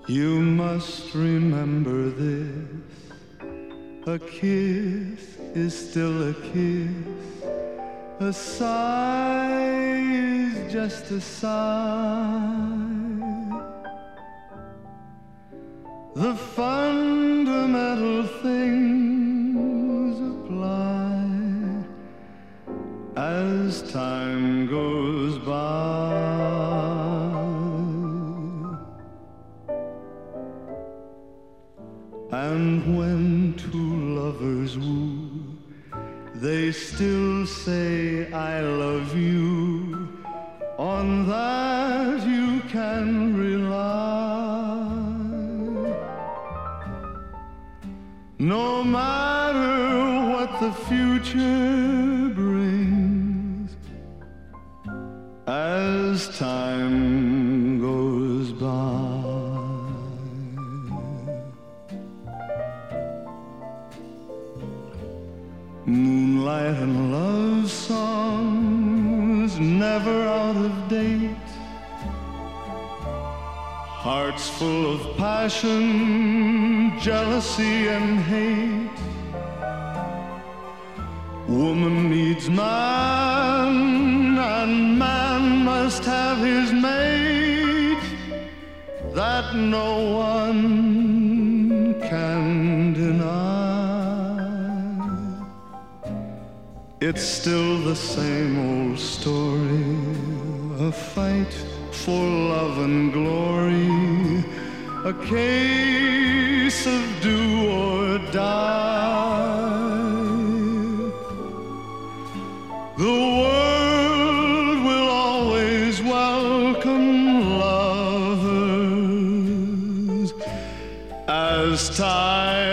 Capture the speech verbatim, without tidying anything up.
You must remember this, a kiss is still a kiss, a sigh is just a sigh. The fundamental things apply as time goes by. And when two lovers woo, they still say I love you. On that you can rely. No matter what the future brings, as time goes by. Moonlight and love songs never out of date, hearts full of passion, jealousy and hate. Woman needs man and man must have his mate, that no one can deny. It's still the same old story, a fight for love and glory, a case of do or die. The world will always welcome lovers as time